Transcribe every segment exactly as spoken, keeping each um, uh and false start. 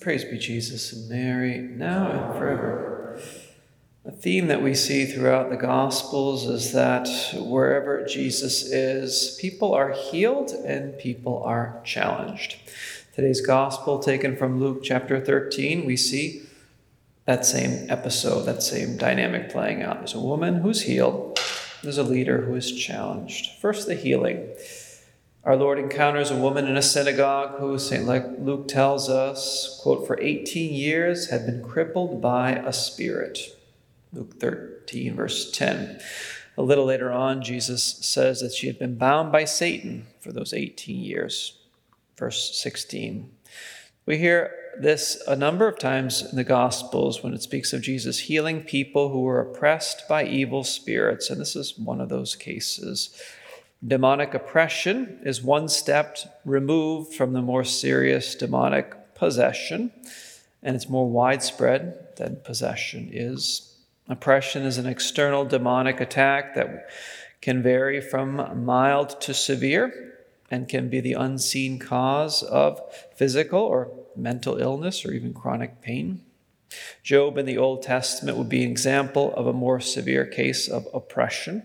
Praise be Jesus and Mary, now and forever. A theme that we see throughout the Gospels is that wherever Jesus is, people are healed and people are challenged. Today's Gospel, taken from Luke chapter thirteen, we see that same episode, that same dynamic playing out. There's a woman who's healed. There's a leader who is challenged. First, the healing. Our Lord encounters a woman in a synagogue who, Saint Luke tells us, quote, for eighteen years had been crippled by a spirit. Luke thirteen, verse ten. A little later on, Jesus says that she had been bound by Satan for those eighteen years. Verse sixteen. We hear this a number of times in the Gospels when it speaks of Jesus healing people who were oppressed by evil spirits, and this is one of those cases. Demonic oppression is one step removed from the more serious demonic possession, and it's more widespread than possession is. Oppression is an external demonic attack that can vary from mild to severe and can be the unseen cause of physical or mental illness or even chronic pain. Job in the Old Testament would be an example of a more severe case of oppression.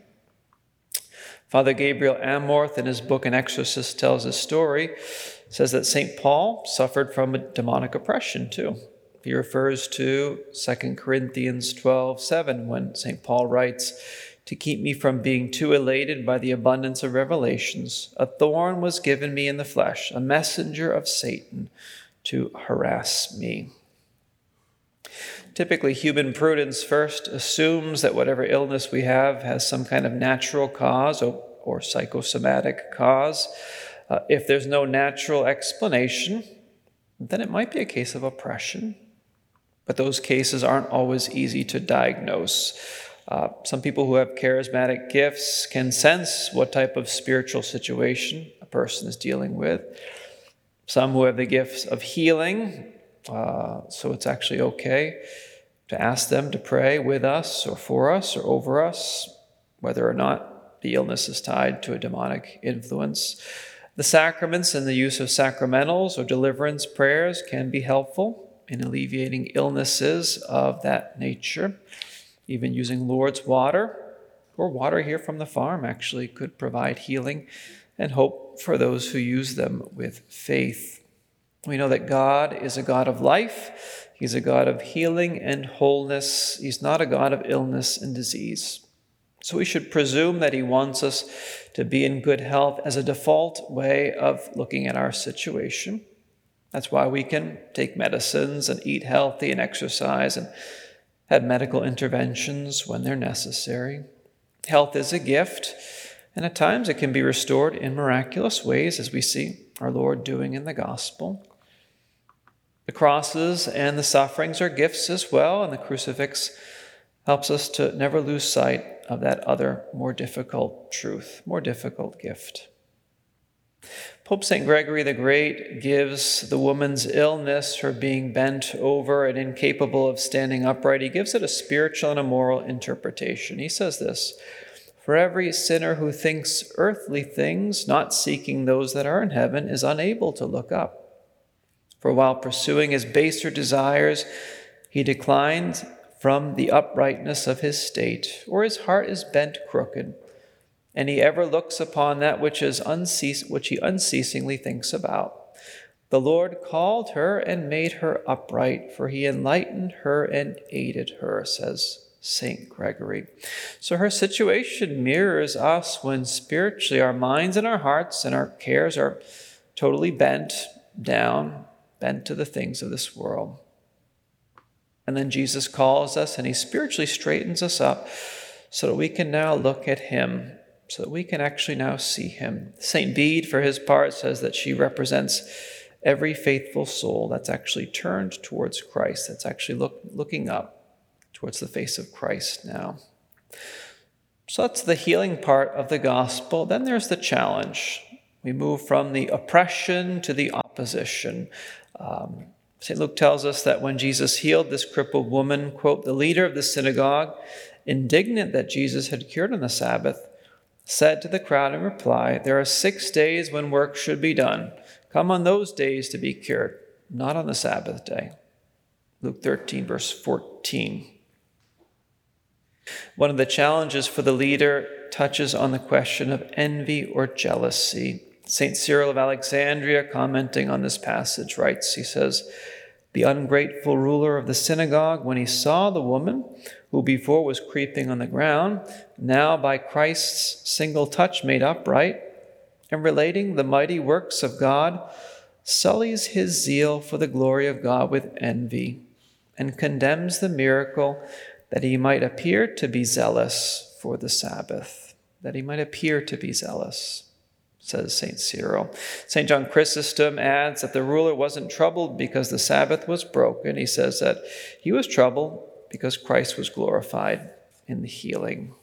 Father Gabriel Amorth, in his book An Exorcist Tells a Story, says that Saint Paul suffered from a demonic oppression too. He refers to Second Corinthians twelve seven when Saint Paul writes, "To keep me from being too elated by the abundance of revelations, a thorn was given me in the flesh, a messenger of Satan to harass me." Typically, human prudence first assumes that whatever illness we have has some kind of natural cause or, or psychosomatic cause. Uh, if there's no natural explanation, then it might be a case of oppression. But those cases aren't always easy to diagnose. Uh, some people who have charismatic gifts can sense what type of spiritual situation a person is dealing with. Some who have the gifts of healing, Uh, so it's actually okay to ask them to pray with us or for us or over us, whether or not the illness is tied to a demonic influence. The sacraments and the use of sacramentals or deliverance prayers can be helpful in alleviating illnesses of that nature. Even using Lourdes water or water here from the farm actually could provide healing and hope for those who use them with faith. We know that God is a God of life. He's a God of healing and wholeness. He's not a God of illness and disease. So we should presume that he wants us to be in good health as a default way of looking at our situation. That's why we can take medicines and eat healthy and exercise and have medical interventions when they're necessary. Health is a gift, and at times it can be restored in miraculous ways, as we see our Lord doing in the Gospel. The crosses and the sufferings are gifts as well, and the crucifix helps us to never lose sight of that other, more difficult truth, more difficult gift. Pope Saint Gregory the Great gives the woman's illness, her being bent over and incapable of standing upright, he gives it a spiritual and a moral interpretation. He says this, "For every sinner who thinks earthly things, not seeking those that are in heaven, is unable to look up. For while pursuing his baser desires, he declines from the uprightness of his state, or his heart is bent crooked, and he ever looks upon that which is unceas- which he unceasingly thinks about. The Lord called her and made her upright, for he enlightened her and aided her," says Saint Gregory. So her situation mirrors us when spiritually our minds and our hearts and our cares are totally bent down, bent to the things of this world. And then Jesus calls us and he spiritually straightens us up so that we can now look at him, so that we can actually now see him. Saint Bede, for his part, says that she represents every faithful soul that's actually turned towards Christ, that's actually look, looking up towards the face of Christ now. So that's the healing part of the gospel. Then there's the challenge. We move from the oppression to the opposition. Um, Saint Luke tells us that when Jesus healed this crippled woman, quote, "The leader of the synagogue, indignant that Jesus had cured on the Sabbath, said to the crowd in reply, 'There are six days when work should be done. Come on those days to be cured, not on the Sabbath day. Luke thirteen, verse fourteen. One of the challenges for the leader touches on the question of envy or jealousy. Saint Cyril of Alexandria, commenting on this passage, writes, he says, "The ungrateful ruler of the synagogue, when he saw the woman who before was creeping on the ground, now by Christ's single touch made upright, and relating the mighty works of God, sullies his zeal for the glory of God with envy, and condemns the miracle that he might appear to be zealous for the Sabbath." That he might appear to be zealous, says Saint Cyril. Saint John Chrysostom adds that the ruler wasn't troubled because the Sabbath was broken. He says that he was troubled because Christ was glorified in the healing.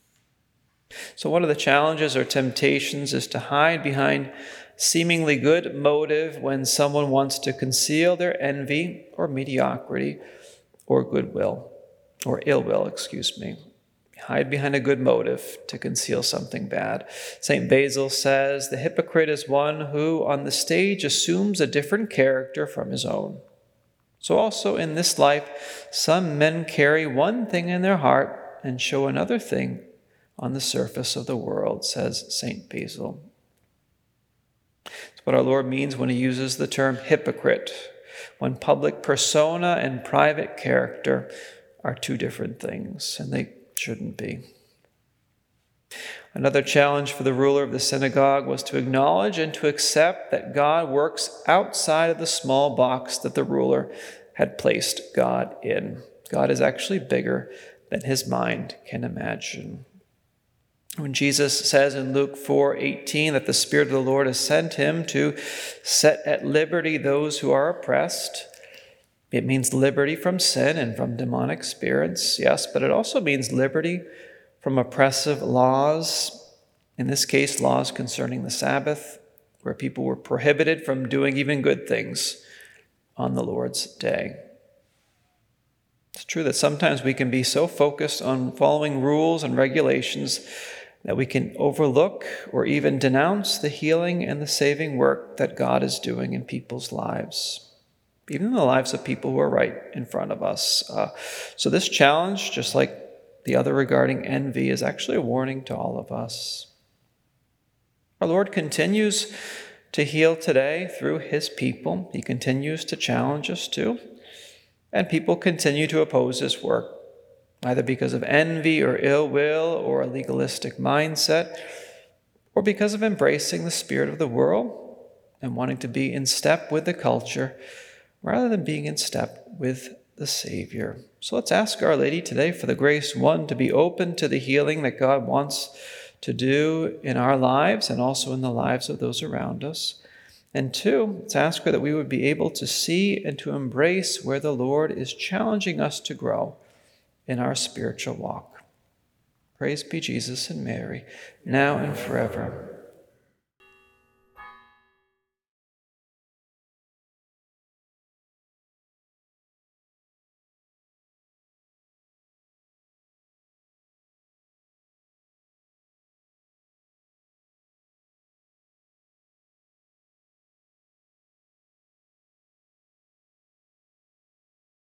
So one of the challenges or temptations is to hide behind seemingly good motive when someone wants to conceal their envy or mediocrity or goodwill, or ill will, excuse me. Hide behind a good motive to conceal something bad. Saint Basil says, "The hypocrite is one who on the stage assumes a different character from his own. So also in this life, some men carry one thing in their heart and show another thing on the surface of the world," says Saint Basil. It's what our Lord means when he uses the term hypocrite, when public persona and private character are two different things, and they shouldn't be. Another challenge for the ruler of the synagogue was to acknowledge and to accept that God works outside of the small box that the ruler had placed God in. God is actually bigger than his mind can imagine. When Jesus says in Luke four eighteen that the Spirit of the Lord has sent him to set at liberty those who are oppressed, it means liberty from sin and from demonic spirits, yes, but it also means liberty from oppressive laws, in this case, laws concerning the Sabbath, where people were prohibited from doing even good things on the Lord's day. It's true that sometimes we can be so focused on following rules and regulations that we can overlook or even denounce the healing and the saving work that God is doing in people's lives, even in the lives of people who are right in front of us. Uh, so this challenge, just like the other regarding envy, is actually a warning to all of us. Our Lord continues to heal today through his people. He continues to challenge us too. And people continue to oppose his work, either because of envy or ill will or a legalistic mindset, or because of embracing the spirit of the world and wanting to be in step with the culture rather than being in step with the Savior. So let's ask Our Lady today for the grace, one, to be open to the healing that God wants to do in our lives and also in the lives of those around us. And two, let's ask her that we would be able to see and to embrace where the Lord is challenging us to grow in our spiritual walk. Praise be Jesus and Mary, now and forever.